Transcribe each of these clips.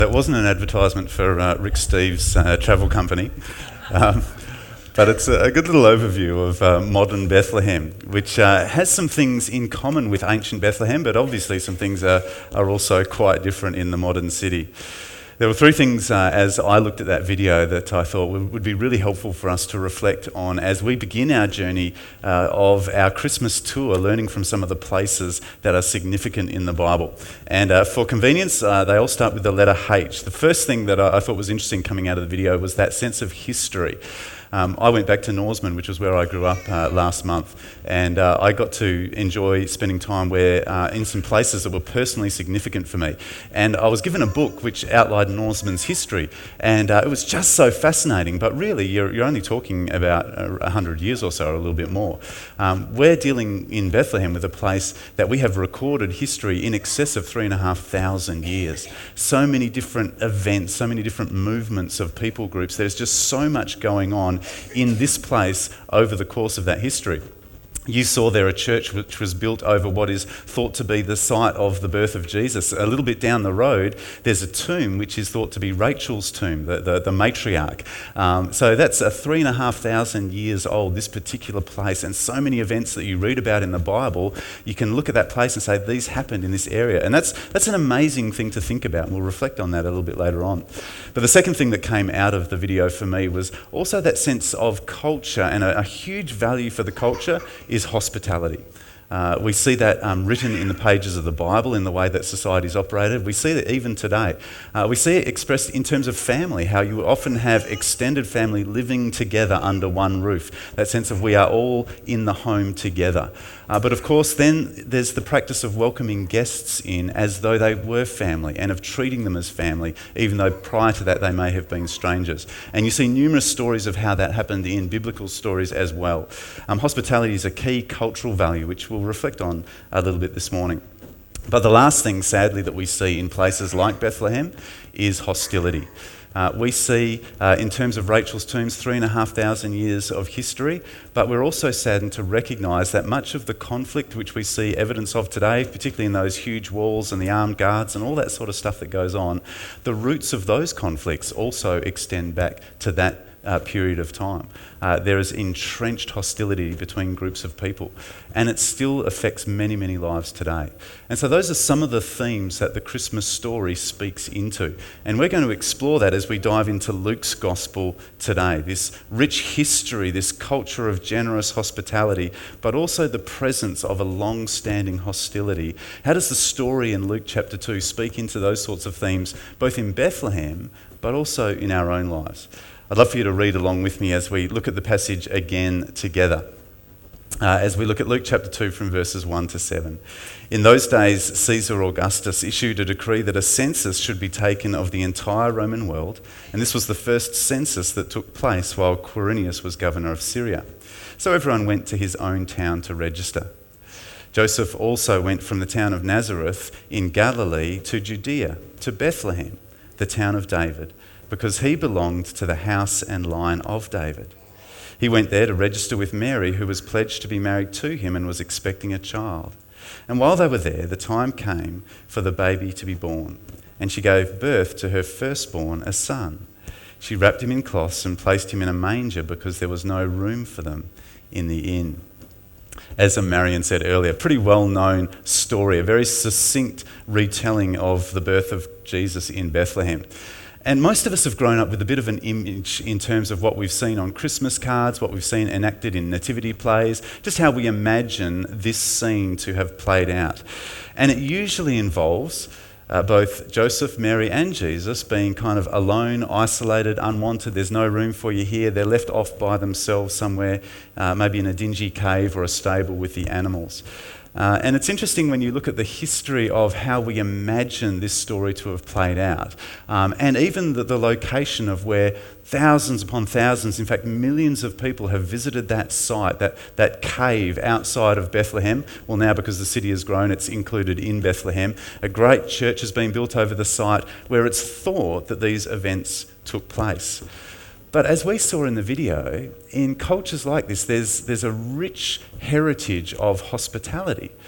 That wasn't an advertisement for Rick Steves' travel company, but it's a good little overview of modern Bethlehem, which has some things in common with ancient Bethlehem, but obviously some things are also quite different in the modern city. There were three things as I looked at that video that I thought would be really helpful for us to reflect on as we begin our journey of our Christmas tour, learning from some of the places that are significant in the Bible. And for convenience, they all start with the letter H. The first thing that I thought was interesting coming out of the video was that sense of history. I went back to Norseman, which was where I grew up last month, and I got to enjoy spending time in some places that were personally significant for me. And I was given a book which outlined Norseman's history, and it was just so fascinating. But really, you're only talking about 100 years or so, or a little bit more. We're dealing in Bethlehem with a place that we have recorded history in excess of 3,500 years. So many different events, so many different movements of people groups. There's just so much going on in this place over the course of that history. You saw there a church which was built over what is thought to be the site of the birth of Jesus. A little bit down the road, there's a tomb which is thought to be Rachel's tomb, the matriarch. So that's 3,500 years old, this particular place, and so many events that you read about in the Bible, you can look at that place and say, these happened in this area. And that's an amazing thing to think about, and we'll reflect on that a little bit later on. But the second thing that came out of the video for me was also that sense of culture, and a huge value for the culture is hospitality. We see that written in the pages of the Bible in the way that society's operated. We see that even today. We see it expressed in terms of family, how you often have extended family living together under one roof. That sense of we are all in the home together. But of course then there's the practice of welcoming guests in as though they were family and of treating them as family, even though prior to that they may have been strangers. And you see numerous stories of how that happened in biblical stories as well. Hospitality is a key cultural value which we'll reflect on a little bit this morning. But the last thing, sadly, that we see in places like Bethlehem is hostility. We see, in terms of Rachel's tombs, 3,500 years of history, but we're also saddened to recognise that much of the conflict which we see evidence of today, particularly in those huge walls and the armed guards and all that sort of stuff that goes on, the roots of those conflicts also extend back to that period of time. There is entrenched hostility between groups of people, and it still affects many, many lives today. And so those are some of the themes that the Christmas story speaks into. And we're going to explore that as we dive into Luke's gospel today. This rich history, this culture of generous hospitality, but also the presence of a long-standing hostility. How does the story in Luke chapter 2 speak into those sorts of themes, both in Bethlehem, but also in our own lives? I'd love for you to read along with me as we look at the passage again together. As we look at Luke chapter 2 from verses 1 to 7. In those days, Caesar Augustus issued a decree that a census should be taken of the entire Roman world, and this was the first census that took place while Quirinius was governor of Syria. So everyone went to his own town to register. Joseph also went from the town of Nazareth in Galilee to Judea, to Bethlehem, the town of David, because he belonged to the house and line of David. He went there to register with Mary, who was pledged to be married to him and was expecting a child. And while they were there, the time came for the baby to be born, and she gave birth to her firstborn, a son. She wrapped him in cloths and placed him in a manger because there was no room for them in the inn. As Marion said earlier, pretty well-known story, a very succinct retelling of the birth of Jesus in Bethlehem. And most of us have grown up with a bit of an image in terms of what we've seen on Christmas cards, what we've seen enacted in nativity plays, just how we imagine this scene to have played out. And it usually involves both Joseph, Mary and Jesus being kind of alone, isolated, unwanted. There's no room for you here. They're left off by themselves somewhere, maybe in a dingy cave or a stable with the animals. And it's interesting when you look at the history of how we imagine this story to have played out, and even the location of where thousands upon thousands, in fact millions of people have visited that site, that cave outside of Bethlehem. Well, now because the city has grown, it's included in Bethlehem. A great church has been built over the site where it's thought that these events took place. But as we saw in the video, in cultures like this, there's a rich heritage of hospitality.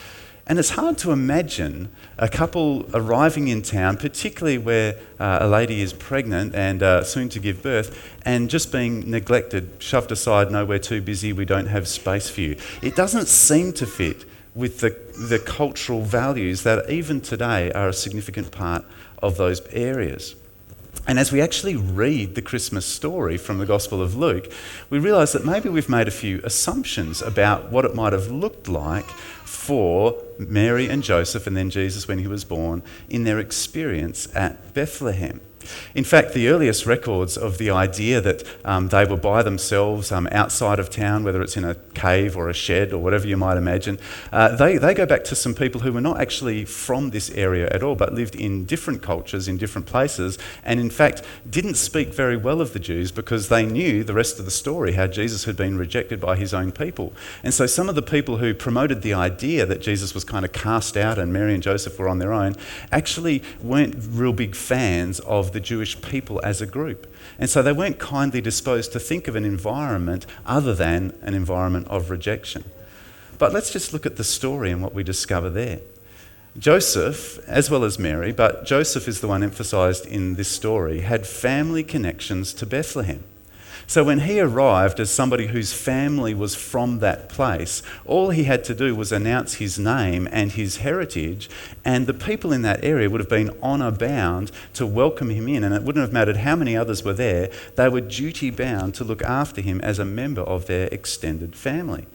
And it's hard to imagine a couple arriving in town, particularly where a lady is pregnant and soon to give birth, and just being neglected, shoved aside, no, we're too busy, we don't have space for you. It doesn't seem to fit with the cultural values that even today are a significant part of those areas. And as we actually read the Christmas story from the Gospel of Luke, we realise that maybe we've made a few assumptions about what it might have looked like for Mary and Joseph and then Jesus when he was born in their experience at Bethlehem. In fact, the earliest records of the idea that they were by themselves outside of town, whether it's in a cave or a shed or whatever you might imagine, they go back to some people who were not actually from this area at all, but lived in different cultures, in different places, and in fact didn't speak very well of the Jews because they knew the rest of the story, how Jesus had been rejected by his own people. And so some of the people who promoted the idea that Jesus was kind of cast out and Mary and Joseph were on their own actually weren't real big fans of the Jewish people as a group. And so they weren't kindly disposed to think of an environment other than an environment of rejection. But let's just look at the story and what we discover there. Joseph, as well as Mary, but Joseph is the one emphasised in this story, had family connections to Bethlehem. So when he arrived as somebody whose family was from that place, all he had to do was announce his name and his heritage, and the people in that area would have been honour bound to welcome him in, and it wouldn't have mattered how many others were there. They were duty bound to look after him as a member of their extended family.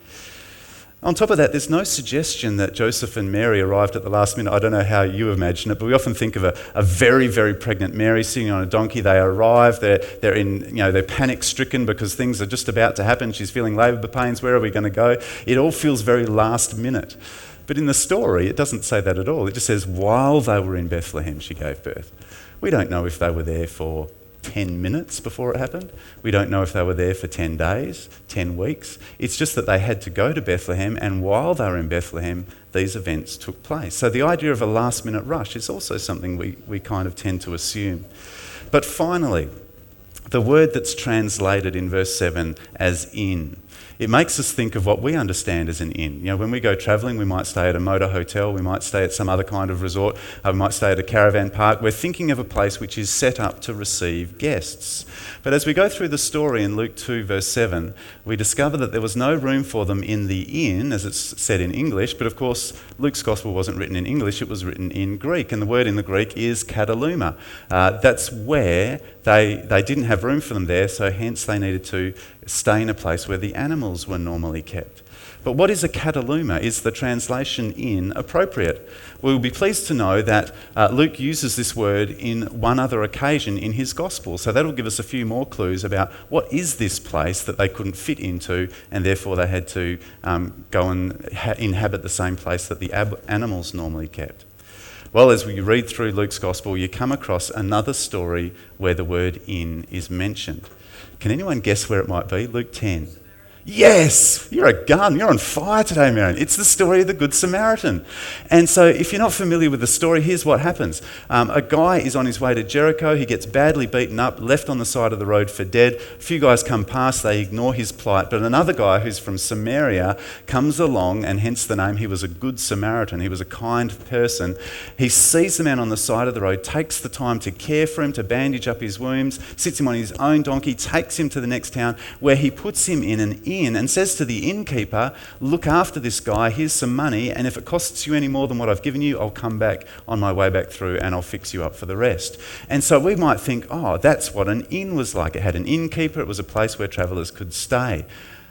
On top of that, there's no suggestion that Joseph and Mary arrived at the last minute. I don't know how you imagine it, but we often think of a very, very pregnant Mary sitting on a donkey. They arrive, they're panic-stricken because things are just about to happen. She's feeling labour pains. Where are we going to go? It all feels very last minute. But in the story, it doesn't say that at all. It just says, while they were in Bethlehem, she gave birth. We don't know if they were there for 10 minutes before it happened. We don't know if they were there for 10 days, 10 weeks. It's just that they had to go to Bethlehem, and while they were in Bethlehem, these events took place. So the idea of a last-minute rush is also something we kind of tend to assume. But finally, the word that's translated in verse 7 as inn, it makes us think of what we understand as an inn. You know, when we go travelling, we might stay at a motor hotel, we might stay at some other kind of resort, we might stay at a caravan park. We're thinking of a place which is set up to receive guests. But as we go through the story in Luke 2 verse 7, we discover that there was no room for them in the inn, as it's said in English, but of course Luke's gospel wasn't written in English, it was written in Greek, and the word in the Greek is kataluma. That's where they didn't have room for them there, so hence they needed to stay in a place where the animals were normally kept. But what is a kataluma? Is the translation inn appropriate? We'll be pleased to know that Luke uses this word in one other occasion in his gospel, so that'll give us a few more clues about what is this place that they couldn't fit into, and therefore they had to go and inhabit the same place that the animals normally kept. Well, as we read through Luke's gospel, you come across another story where the word inn is mentioned. Can anyone guess where it might be? Luke 10. Yes, you're a gun. You're on fire today, Marion. It's the story of the Good Samaritan. And so if you're not familiar with the story, here's what happens. A guy is on his way to Jericho. He gets badly beaten up, left on the side of the road for dead. A few guys come past. They ignore his plight. But another guy who's from Samaria comes along, and hence the name, he was a good Samaritan. He was a kind person. He sees the man on the side of the road, takes the time to care for him, to bandage up his wounds, sits him on his own donkey, takes him to the next town, where he puts him in an inn and says to the innkeeper, look after this guy, here's some money, and if it costs you any more than what I've given you, I'll come back on my way back through and I'll fix you up for the rest. And so we might think, oh, that's what an inn was like. It had an innkeeper, it was a place where travellers could stay.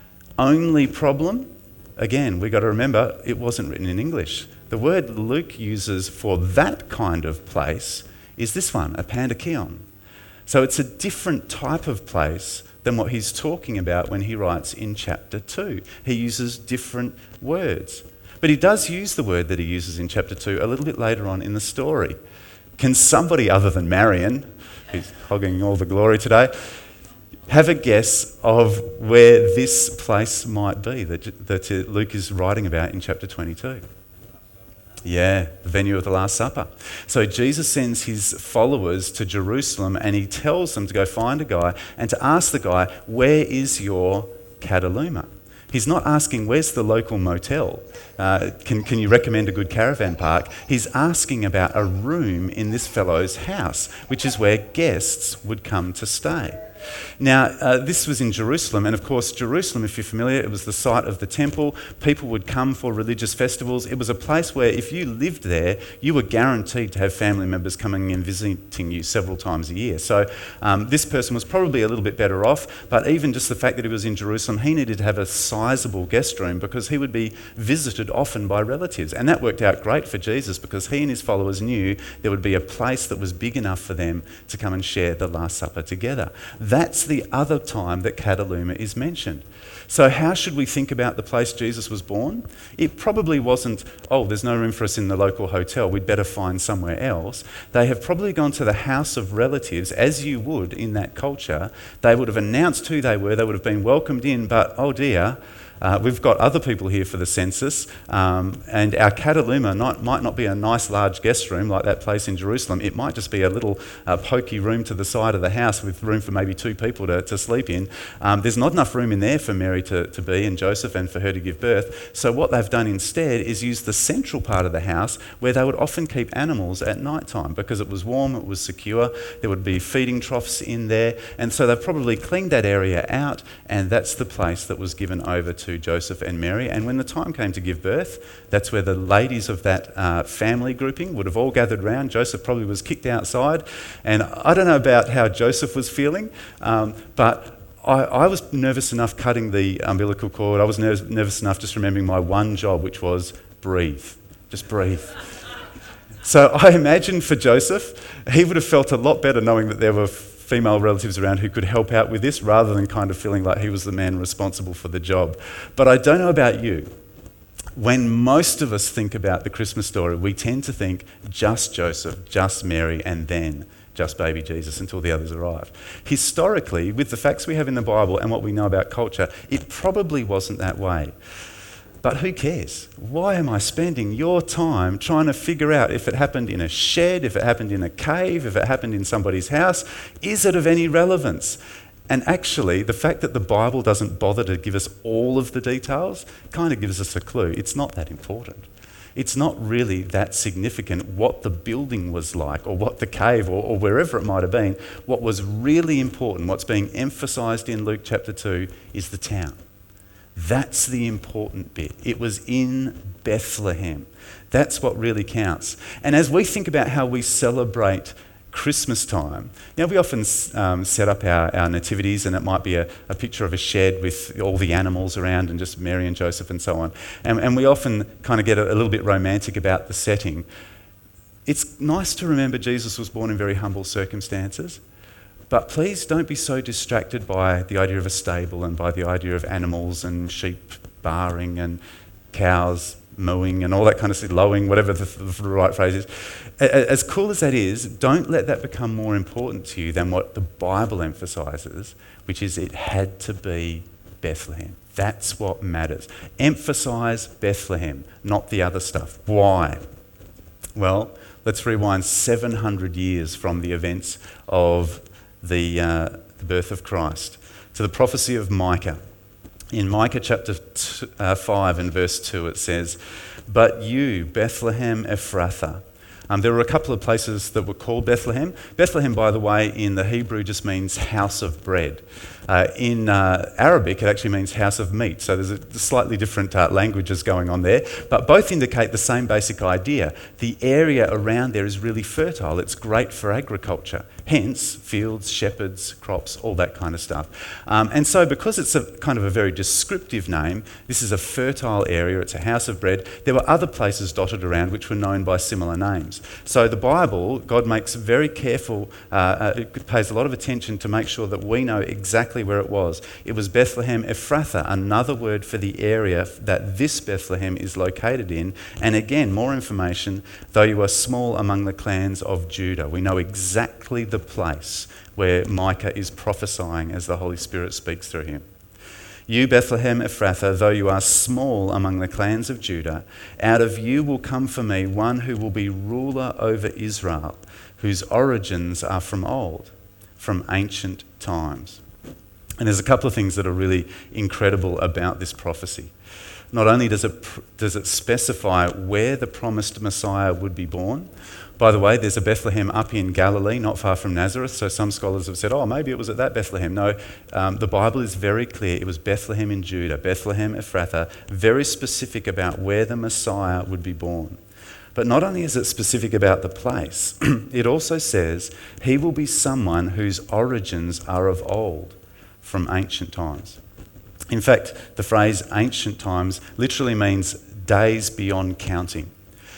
Only problem, again, we've got to remember, it wasn't written in English. The word Luke uses for that kind of place is this one, a pandakion. So it's a different type of place than what he's talking about when he writes in chapter 2. He uses different words. But he does use the word that he uses in chapter 2 a little bit later on in the story. Can somebody other than Marion, who's hogging all the glory today, have a guess of where this place might be that Luke is writing about in chapter 22? Yeah, the venue of the Last Supper. So Jesus sends his followers to Jerusalem, and he tells them to go find a guy and to ask the guy, where is your kataluma? He's not asking, where's the local motel? Can you recommend a good caravan park? He's asking about a room in this fellow's house, which is where guests would come to stay. Now, this was in Jerusalem, and of course, Jerusalem, if you're familiar, it was the site of the temple. People would come for religious festivals. It was a place where if you lived there, you were guaranteed to have family members coming and visiting you several times a year. So this person was probably a little bit better off, but even just the fact that he was in Jerusalem, he needed to have a sizable guest room because he would be visited often by relatives. And that worked out great for Jesus because he and his followers knew there would be a place that was big enough for them to come and share the Last Supper together. That's the other time that Kataluma is mentioned. So how should we think about the place Jesus was born? It probably wasn't, oh, there's no room for us in the local hotel, we'd better find somewhere else. They have probably gone to the house of relatives, as you would in that culture. They would have announced who they were, they would have been welcomed in, but oh dear, we've got other people here for the census, and our Kataluma might not be a nice large guest room like that place in Jerusalem. It might just be a little pokey room to the side of the house with room for maybe 2 people to sleep in. There's not enough room in there for Mary to be and Joseph and for her to give birth. So what they've done instead is use the central part of the house where they would often keep animals at night time because it was warm, it was secure, there would be feeding troughs in there, and so they've probably cleaned that area out, and that's the place that was given over to Joseph and Mary. And when the time came to give birth, that's where the ladies of that family grouping would have all gathered round. Joseph probably was kicked outside, and I don't know about how Joseph was feeling, but I was nervous enough cutting the umbilical cord. I was nervous enough just remembering my one job, which was breathe. Just breathe. So I imagine for Joseph, he would have felt a lot better knowing that there were female relatives around who could help out with this rather than kind of feeling like he was the man responsible for the job. But I don't know about you. When most of us think about the Christmas story, we tend to think just Joseph, just Mary, and then just baby Jesus until the others arrive. Historically, with the facts we have in the Bible and what we know about culture, it probably wasn't that way. But who cares? Why am I spending your time trying to figure out if it happened in a shed, if it happened in a cave, if it happened in somebody's house? Is it of any relevance? And actually, the fact that the Bible doesn't bother to give us all of the details kind of gives us a clue. It's not that important. It's not really that significant what the building was like or what the cave or wherever it might have been. What was really important, what's being emphasised in Luke chapter 2, is the town. That's the important bit. It was in Bethlehem. That's what really counts. And as we think about how we celebrate Christmas time, we often set up our nativities, and it might be a picture of a shed with all the animals around and just Mary and Joseph and so on. And we often kind of get a little bit romantic about the setting. It's nice to remember Jesus was born in very humble circumstances. But please don't be so distracted by the idea of a stable and by the idea of animals and sheep barring and cows mooing and all that kind of stuff, lowing, whatever the right phrase is. As cool as that is, don't let that become more important to you than what the Bible emphasises, which is it had to be Bethlehem. That's what matters. Emphasise Bethlehem, not the other stuff. Why? Well, let's rewind 700 years from the events of the birth of Christ to the prophecy of Micah. In Micah chapter 5 and verse 2 it says, "But you, Bethlehem Ephrathah." There were a couple of places that were called Bethlehem. Bethlehem, by the way, in the Hebrew just means house of bread. In Arabic, it actually means house of meat. So there's slightly different languages going on there, but both indicate the same basic idea. The area around there is really fertile. It's great for agriculture. Hence, fields, shepherds, crops, all that kind of stuff. And so because it's a kind of a very descriptive name, this is a fertile area, it's a house of bread. There were other places dotted around which were known by similar names. So the Bible, God makes very careful, it pays a lot of attention to make sure that we know exactly where it was. It was Bethlehem Ephrathah, another word for the area that this Bethlehem is located in. And again, more information, though you are small among the clans of Judah. We know exactly the place where Micah is prophesying as the Holy Spirit speaks through him. You, Bethlehem Ephrathah, though you are small among the clans of Judah, out of you will come for me one who will be ruler over Israel, whose origins are from old, from ancient times. And there's a couple of things that are really incredible about this prophecy. Not only does it specify where the promised Messiah would be born. By the way, there's a Bethlehem up in Galilee, not far from Nazareth, so some scholars have said, oh, maybe it was at that Bethlehem. No, the Bible is very clear. It was Bethlehem in Judah, Bethlehem Ephrathah, very specific about where the Messiah would be born. But not only is it specific about the place, it also says he will be someone whose origins are of old, from ancient times. In fact, the phrase ancient times literally means days beyond counting.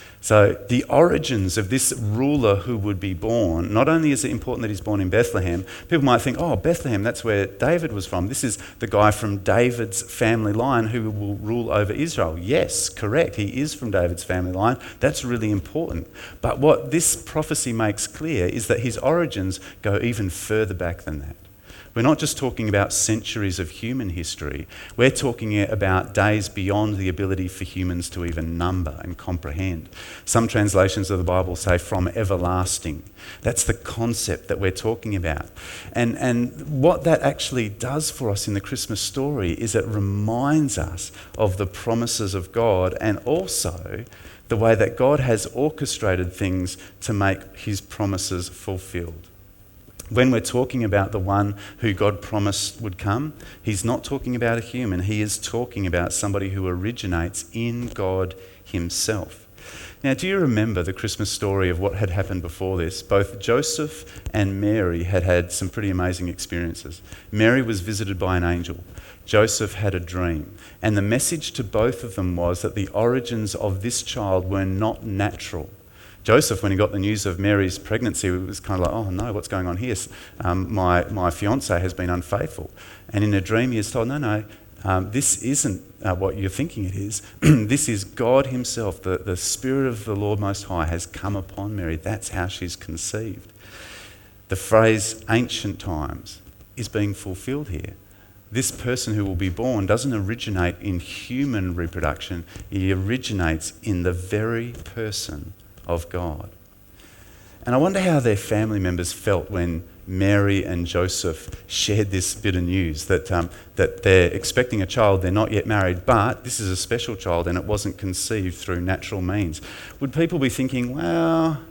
So the origins of this ruler who would be born, not only is it important that he's born in Bethlehem, people might think, oh, Bethlehem, that's where David was from. This is the guy from David's family line who will rule over Israel. Yes, correct, he is from David's family line. That's really important. But what this prophecy makes clear is that his origins go even further back than that. We're not just talking about centuries of human history. We're talking about days beyond the ability for humans to even number and comprehend. Some translations of the Bible say from everlasting. That's the concept that we're talking about. And what that actually does for us in the Christmas story is it reminds us of the promises of God and also the way that God has orchestrated things to make his promises fulfilled. When we're talking about the one who God promised would come, he's not talking about a human. He is talking about somebody who originates in God himself. Now, do you remember the Christmas story of what had happened before this? Both Joseph and Mary had had some pretty amazing experiences. Mary was visited by an angel. Joseph had a dream. And the message to both of them was that the origins of this child were not natural. Joseph, when he got the news of Mary's pregnancy, was kind of like, oh no, what's going on here? My fiancée has been unfaithful. And in a dream he is told, no, this isn't what you're thinking it is. This is God himself, the Spirit of the Lord Most High has come upon Mary. That's how she's conceived. The phrase ancient times is being fulfilled here. This person who will be born doesn't originate in human reproduction. He originates in the very person of God. And I wonder how their family members felt when Mary and Joseph shared this bit of news that they're expecting a child, they're not yet married, but this is a special child and it wasn't conceived through natural means. Would people be thinking, well,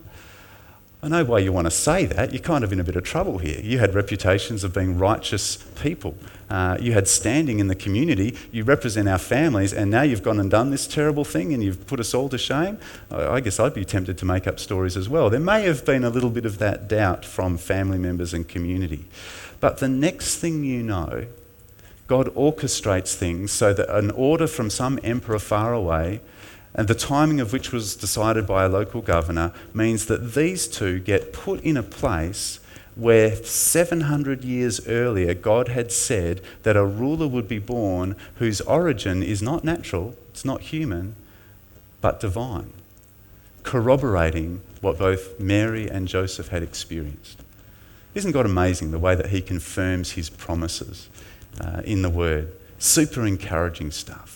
I know why you want to say that. You're kind of in a bit of trouble here. You had reputations of being righteous people. You had standing in the community. You represent our families, and now you've gone and done this terrible thing and you've put us all to shame. I guess I'd be tempted to make up stories as well. There may have been a little bit of that doubt from family members and community. But the next thing you know, God orchestrates things so that an order from some emperor far away, and the timing of which was decided by a local governor, means that these two get put in a place where 700 years earlier God had said that a ruler would be born whose origin is not natural, it's not human, but divine, corroborating what both Mary and Joseph had experienced. Isn't God amazing the way that he confirms his promises in the Word? Super encouraging stuff.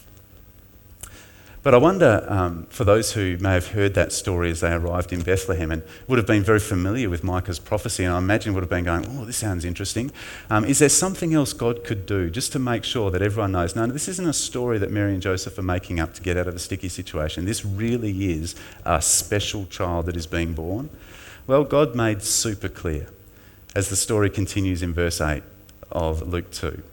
But I wonder, for those who may have heard that story as they arrived in Bethlehem and would have been very familiar with Micah's prophecy, and I imagine would have been going, oh, this sounds interesting. Is there something else God could do just to make sure that everyone knows, no, this isn't a story that Mary and Joseph are making up to get out of a sticky situation. This really is a special child that is being born. Well, God made super clear as the story continues in verse 8 of Luke 2.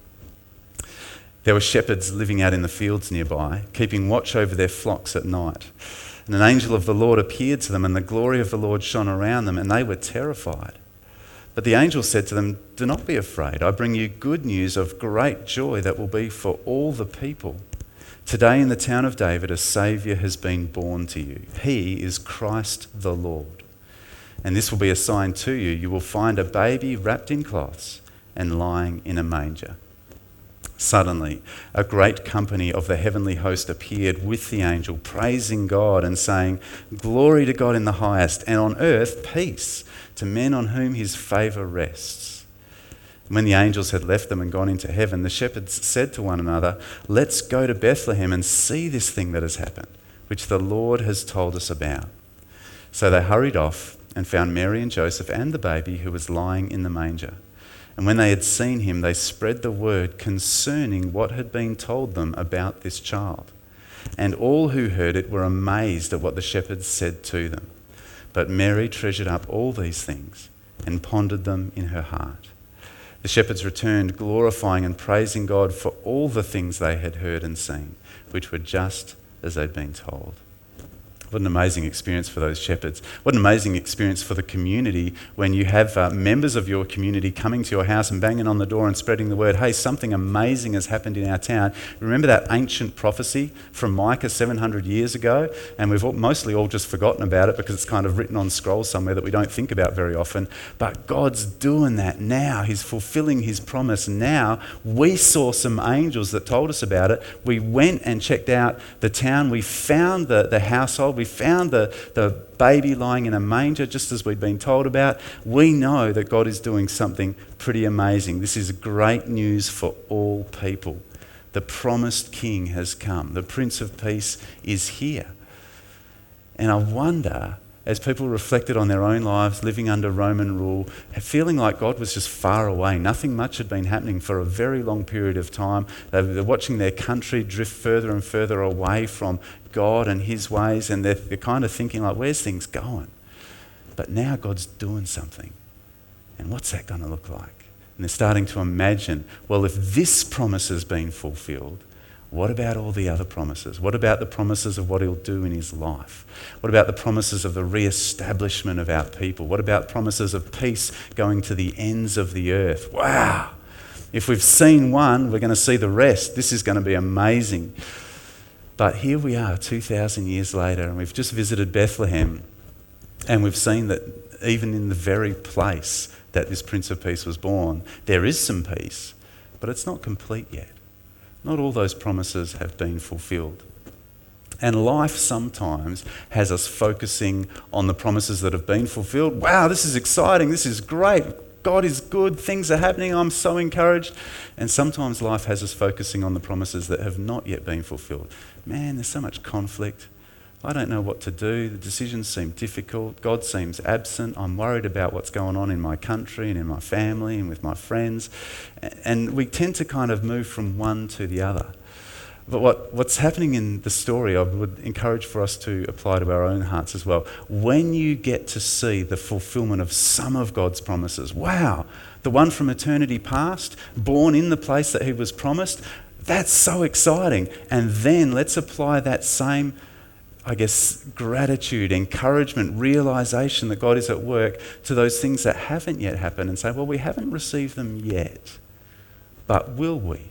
There were shepherds living out in the fields nearby, keeping watch over their flocks at night. And an angel of the Lord appeared to them, and the glory of the Lord shone around them, and they were terrified. But the angel said to them, do not be afraid. I bring you good news of great joy that will be for all the people. Today in the town of David, a Saviour has been born to you. He is Christ the Lord. And this will be a sign to you. You will find a baby wrapped in cloths and lying in a manger. Suddenly, a great company of the heavenly host appeared with the angel, praising God and saying, glory to God in the highest, and on earth peace to men on whom his favour rests. When the angels had left them and gone into heaven, the shepherds said to one another, let's go to Bethlehem and see this thing that has happened, which the Lord has told us about. So they hurried off and found Mary and Joseph and the baby who was lying in the manger. And when they had seen him, they spread the word concerning what had been told them about this child. And all who heard it were amazed at what the shepherds said to them. But Mary treasured up all these things and pondered them in her heart. The shepherds returned, glorifying and praising God for all the things they had heard and seen, which were just as they'd been told. What an amazing experience for those shepherds. What an amazing experience for the community when you have members of your community coming to your house and banging on the door and spreading the word, hey, something amazing has happened in our town. Remember that ancient prophecy from Micah 700 years ago? And we've mostly all just forgotten about it because it's kind of written on scrolls somewhere that we don't think about very often. But God's doing that now. He's fulfilling his promise now. We saw some angels that told us about it. We went and checked out the town. We found the household. We found the baby lying in a manger, just as we'd been told about. We know that God is doing something pretty amazing. This is great news for all people. The promised King has come. The Prince of Peace is here. And I wonder, as people reflected on their own lives, living under Roman rule, feeling like God was just far away. Nothing much had been happening for a very long period of time. They're watching their country drift further and further away from God and his ways, and they're kind of thinking like, where's things going? But now God's doing something. And what's that going to look like? And they're starting to imagine, well, if this promise has been fulfilled, what about all the other promises? What about the promises of what he'll do in his life? What about the promises of the re-establishment of our people? What about promises of peace going to the ends of the earth? Wow! If we've seen one, we're going to see the rest. This is going to be amazing. But here we are 2,000 years later, and we've just visited Bethlehem, and we've seen that even in the very place that this Prince of Peace was born, there is some peace, but it's not complete yet. Not all those promises have been fulfilled. And life sometimes has us focusing on the promises that have been fulfilled. Wow, this is exciting, this is great, God is good, things are happening, I'm so encouraged. And sometimes life has us focusing on the promises that have not yet been fulfilled. Man, there's so much conflict. I don't know what to do. The decisions seem difficult. God seems absent. I'm worried about what's going on in my country and in my family and with my friends. And we tend to kind of move from one to the other. But what's happening in the story, I would encourage for us to apply to our own hearts as well. When you get to see the fulfillment of some of God's promises, wow, the one from eternity past, born in the place that he was promised, that's so exciting. And then let's apply that same, I guess, gratitude, encouragement, realisation that God is at work to those things that haven't yet happened and say, well, we haven't received them yet, but will we?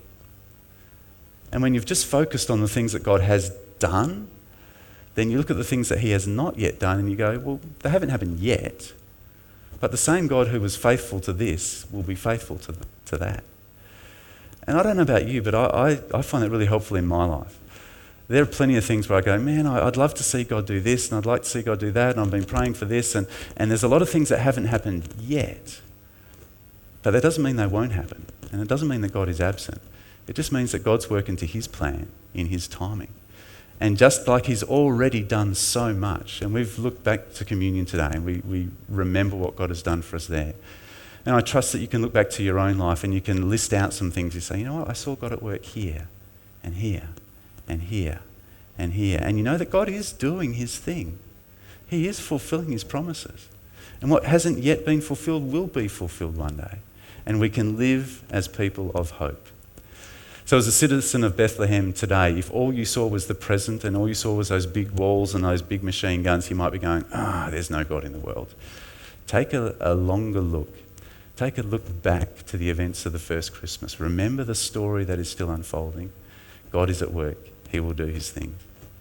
And when you've just focused on the things that God has done, then you look at the things that he has not yet done and you go, well, they haven't happened yet, but the same God who was faithful to this will be faithful to that. And I don't know about you, but I find that really helpful in my life. There are plenty of things where I go, man, I'd love to see God do this, and I'd like to see God do that, and I've been praying for this, and there's a lot of things that haven't happened yet. But that doesn't mean they won't happen, and it doesn't mean that God is absent. It just means that God's working to his plan in his timing. And just like he's already done so much, and we've looked back to communion today, and we remember what God has done for us there. And I trust that you can look back to your own life and you can list out some things. You say, you know what, I saw God at work here, and here, and here, and here. And you know that God is doing his thing. He is fulfilling his promises. And what hasn't yet been fulfilled will be fulfilled one day. And we can live as people of hope. So as a citizen of Bethlehem today, if all you saw was the present and all you saw was those big walls and those big machine guns, you might be going, there's no God in the world. Take a longer look. Take a look back to the events of the first Christmas. Remember the story that is still unfolding. God is at work. He will do his thing.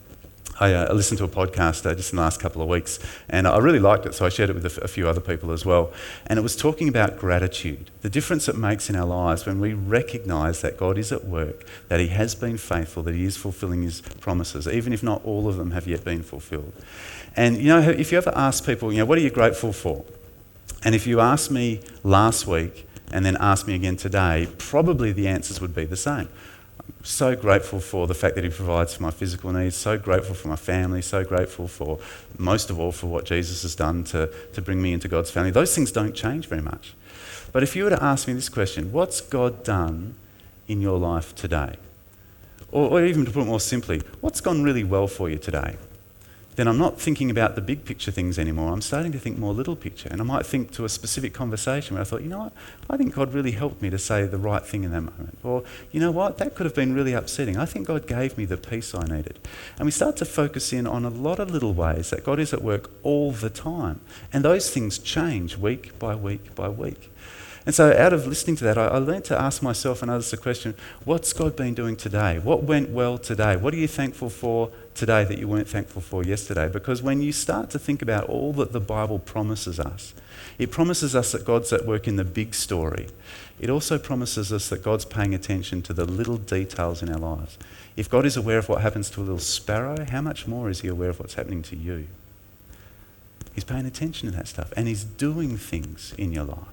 I listened to a podcast just in the last couple of weeks, and I really liked it, so I shared it with a few other people as well. And it was talking about gratitude, the difference it makes in our lives when we recognise that God is at work, that he has been faithful, that he is fulfilling his promises, even if not all of them have yet been fulfilled. And, you know, if you ever ask people, you know, what are you grateful for? And if you asked me last week and then asked me again today, probably the answers would be the same. So grateful for the fact that he provides for my physical needs, so grateful for my family, so grateful for, most of all, for what Jesus has done to bring me into God's family. Those things don't change very much. But if you were to ask me this question, what's God done in your life today? Or even to put it more simply, what's gone really well for you today? Then I'm not thinking about the big picture things anymore. I'm starting to think more little picture. And I might think to a specific conversation where I thought, you know what, I think God really helped me to say the right thing in that moment. Or, you know what, that could have been really upsetting. I think God gave me the peace I needed. And we start to focus in on a lot of little ways that God is at work all the time. And those things change week by week by week. And so out of listening to that, I learned to ask myself and others the question, what's God been doing today? What went well today? What are you thankful for today that you weren't thankful for yesterday? Because when you start to think about all that the Bible promises us, it promises us that God's at work in the big story. It also promises us that God's paying attention to the little details in our lives. If God is aware of what happens to a little sparrow, how much more is he aware of what's happening to you? He's paying attention to that stuff and he's doing things in your life.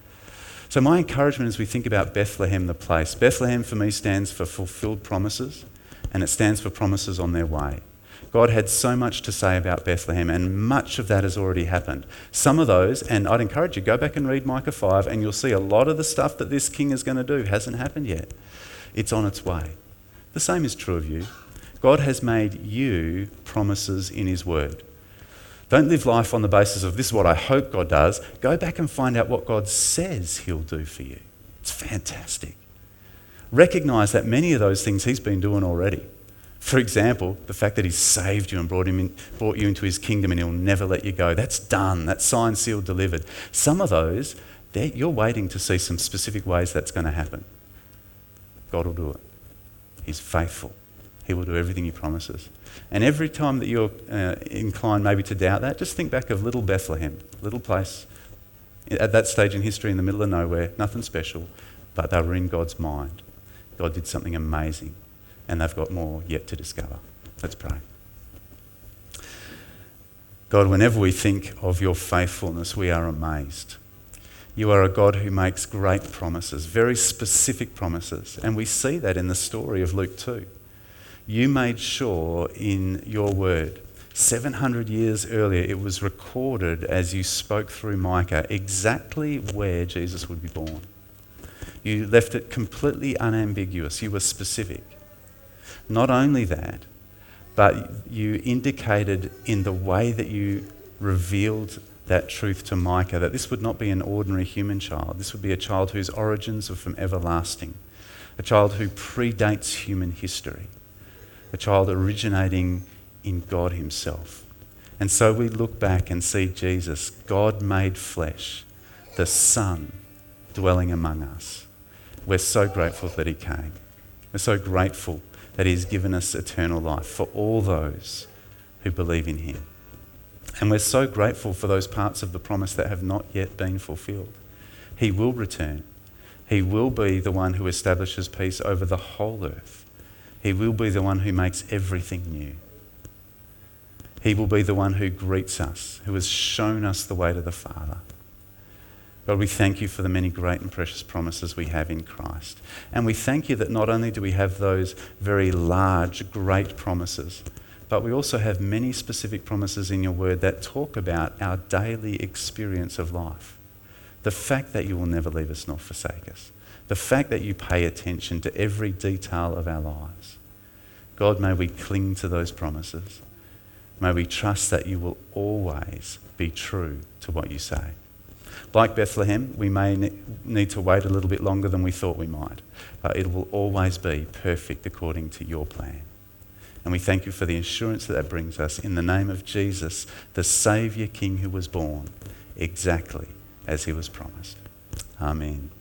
So my encouragement as we think about Bethlehem, the place, Bethlehem for me stands for fulfilled promises, and it stands for promises on their way. God had so much to say about Bethlehem, and much of that has already happened. Some of those, and I'd encourage you, go back and read Micah 5, and you'll see a lot of the stuff that this king is going to do hasn't happened yet. It's on its way. The same is true of you. God has made you promises in his word. Don't live life on the basis of this is what I hope God does. Go back and find out what God says he'll do for you. It's fantastic. Recognise that many of those things he's been doing already. For example, the fact that he's saved you and brought you into his kingdom and he'll never let you go. That's done. That's signed, sealed, delivered. Some of those, you're waiting to see some specific ways that's going to happen. God will do it. He's faithful. He will do everything he promises. And every time that you're inclined maybe to doubt that, just think back of little Bethlehem, little place, at that stage in history in the middle of nowhere, nothing special, but they were in God's mind. God did something amazing, and they've got more yet to discover. Let's pray. God, whenever we think of your faithfulness, we are amazed. You are a God who makes great promises, very specific promises, and we see that in the story of Luke 2. You made sure in your word, 700 years earlier, it was recorded as you spoke through Micah exactly where Jesus would be born. You left it completely unambiguous. You were specific. Not only that, but you indicated in the way that you revealed that truth to Micah that this would not be an ordinary human child. This would be a child whose origins are from everlasting, a child who predates human history, a child originating in God himself. And so we look back and see Jesus, God made flesh, the Son dwelling among us. We're so grateful that he came. We're so grateful that he's given us eternal life for all those who believe in him. And we're so grateful for those parts of the promise that have not yet been fulfilled. He will return. He will be the one who establishes peace over the whole earth. He will be the one who makes everything new. He will be the one who greets us, who has shown us the way to the Father. God, we thank you for the many great and precious promises we have in Christ. And we thank you that not only do we have those very large, great promises, but we also have many specific promises in your word that talk about our daily experience of life. The fact that you will never leave us nor forsake us. The fact that you pay attention to every detail of our lives. God, may we cling to those promises. May we trust that you will always be true to what you say. Like Bethlehem, we may need to wait a little bit longer than we thought we might, but it will always be perfect according to your plan. And we thank you for the assurance that brings us in the name of Jesus, the Saviour King who was born exactly as he was promised. Amen.